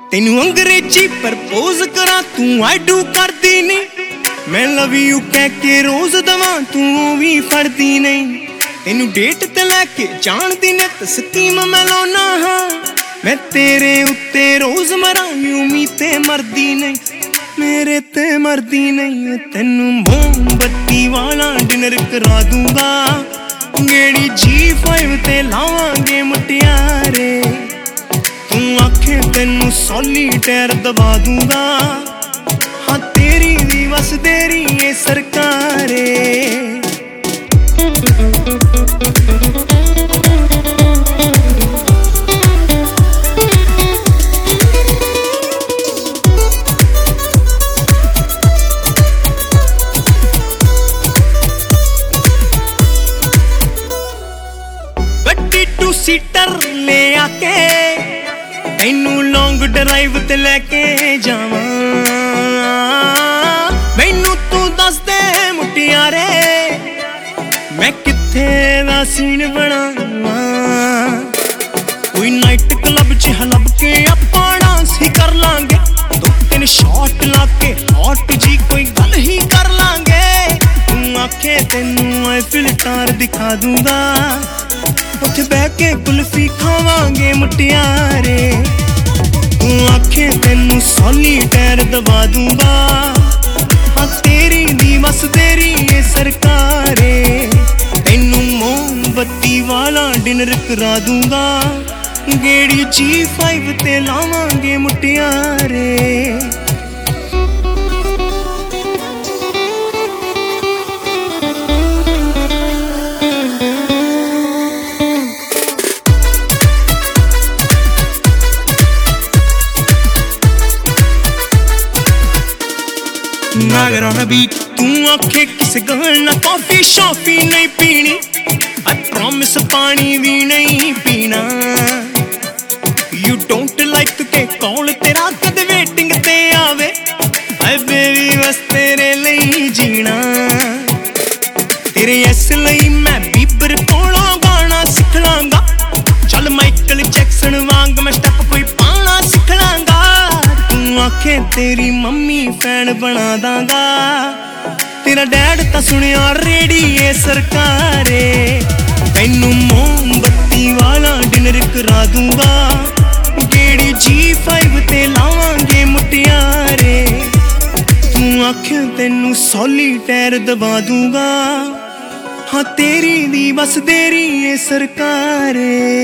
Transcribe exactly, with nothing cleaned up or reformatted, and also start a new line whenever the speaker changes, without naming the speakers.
तेनू अंग्रेजी प्रपोज करा तू आई डू करदी नहीं। मैं लव यू कह के रोज दवा तू भी फड़दी नहीं। तेनू डेट ते लैके जान दी नित स्कीम मैं लाना हाँ। मैं तेरे उत्ते रोज मरा उम्मीद ते मरदी नहीं, मेरे ते मरदी नहीं। तेनू मोमबत्ती वाला डिनर करा दूंगा, गेड़ी जी फाइव ते लावांगे मुटियारे। तू आखे तेनू सॉलिटेयर दबा दूंगा, हाँ तेरी दी बस तेरी ये सरकारे। गड्डी टू सीटर ले आके तैनू लॉन्ग ड्राइव ते लेके जावां। मैनू तू दस दे मुटियारे मैं कित्थे दा सीन बनावां। कोई नाइट क्लब च हलब के आपां डांस ही कर लांगे, दो तीन शॉट लाके हॉट जी कोई गल ही कर लांगे। तू आखे तेनू ऐफिल टावर दिखा दूंगा, उत्थे बह के कुल्फी खावांगे मुटियारे। तू आखे तेनू सॉलिटेयर दबा दूंगा, हाँ तेरी दी बस तेरी ये सरकारे। तेनू मोमबत्ती वाला डिनर करा दूंगा, गेड़ी जी फाइव ते लावांगे मुटियारे। नागर ऑन बीट तू आखे किस गर्ल ना कॉफी शॉफी नहीं पीनी, आई प्रॉमिस पानी भी नहीं पीना। यू डोंट लाइक के कॉल तेरा कद वेटिंग ते आवे, आई बेबी बस तेरे लिए जीना। तेरे इस लई मैं बीबर कोलों गाना सिख लांगा, चल माइकल जैक्सन वांग मैं स्टेप कोई पाना सिख लांगा। तू आखे तेरी मम्मी फैन बना दांगा, तेरा डैड तां सुनिया रेडिये सरकारे। तैनू मोमबत्ती वाला डिनर करा दूंगा, गेड़ी जी फाइव ते लावांगे मुटियारे। तू आखे तेनू सॉलिटेयर दबा दूंगा, हाँ तेरी दी बस तेरी ये सरकारे।